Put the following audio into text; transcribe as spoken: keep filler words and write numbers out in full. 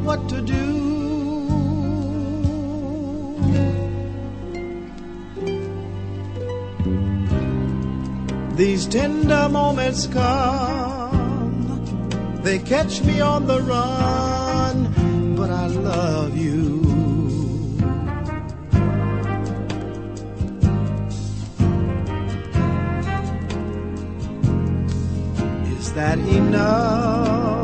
what to do. These tender moments come, they catch me on the run, but I love you. Is that enough?